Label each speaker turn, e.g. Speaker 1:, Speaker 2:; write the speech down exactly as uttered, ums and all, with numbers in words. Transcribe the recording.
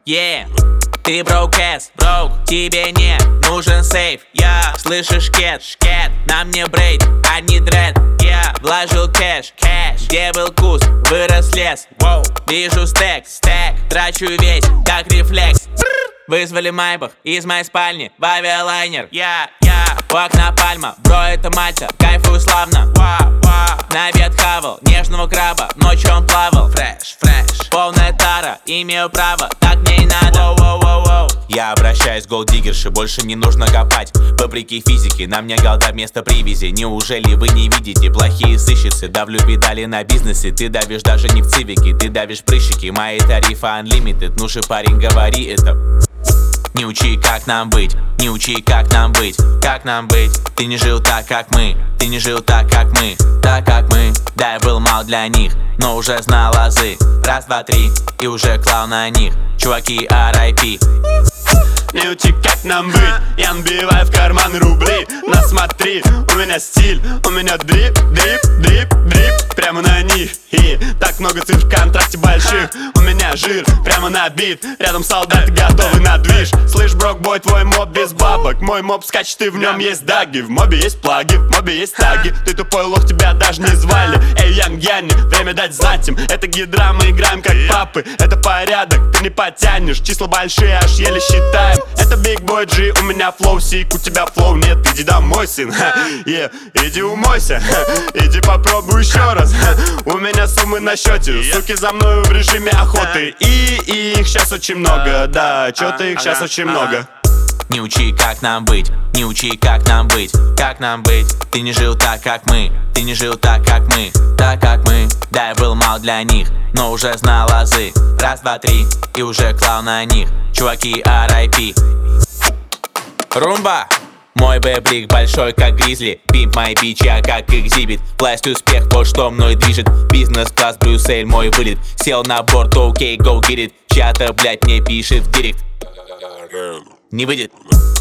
Speaker 1: Yeah. Ты broke-ass, broke, тебе не нужен сейф. Я yeah. Слышишь, кет, шкет, на мне брейд, а не дред. Я yeah. Вложил кэш, кэш, где был куст, вырос лес. Wow. Вижу стек, стек, трачу весь, как рефлекс. Вызвали майбах из моей спальни в авиалайнер. Я, я, у окна пальма, бро, это Мальта, кайфую славно. Wow, wow. На обед хавал нежного краба, ночью он плавал. Фреш, фреш, полная тара, имею право, так мне и надо. Wow, wow, wow, wow. Я обращаюсь к голддиггерше, больше не нужно копать. Вопреки физике, на мне голда вместо привязи. Неужели вы не видите, плохие сыщицы? Давлю педали на бизнесе, ты давишь даже не в цивике. Ты давишь прыщики, мои тарифы unlimited. Ну же, парень, говори это. Не учи, как нам быть, не учи, как нам быть, как нам быть. Ты не жил так, как мы, ты не жил так, как мы, так, как мы. Да, я был мал для них, но уже знал азы. Раз, два, три, и уже клал на них. Чуваки, ар ай пи.
Speaker 2: Не учи, как нам быть, я набиваю в карман рубли. На смотри, у меня стиль, у меня дрип, дрип, дрип, дрип. Прямо на них, и так много цифр в контрасте больших. У меня жир, прямо набит, рядом солдаты готовы на движ. Слышь, брокбой, твой моб без бабок. Мой моб скачет, и в нем есть даги. В мобе есть плаги, в мобе есть таги. Ты тупой лох, тебя даже не звали. Эй, Янг Янни, время дать знать им. Это гидра, мы играем как папы. Это порядок, ты не потянешь. Числа большие, аж еле считаем. Это Big Boy G, у меня флоу сик, у тебя флоу нет, иди домой, сын. Yeah. Иди умойся, иди попробуй еще раз. У меня суммы на счете, суки за мною в режиме охоты. И, и их сейчас очень много, да, чё-то их сейчас очень много.
Speaker 1: Не учи, как нам быть, не учи, как нам быть, как нам быть. Ты не жил так, как мы, ты не жил так, как мы, так, как мы. Да, я был мал для них, но уже знал азы. Раз, два, три, и уже клал на них. Чуваки, ар ай пи. Румба! Мой бэблик большой, как гризли. Пимп мои бичи, я как экзибит. Власть, успех, то, что мной движет. Бизнес-класс, Брюссель, мой вылет. Сел на борт, окей, go get it. Чья-то, блять, мне пишет в директ. Не выйдет.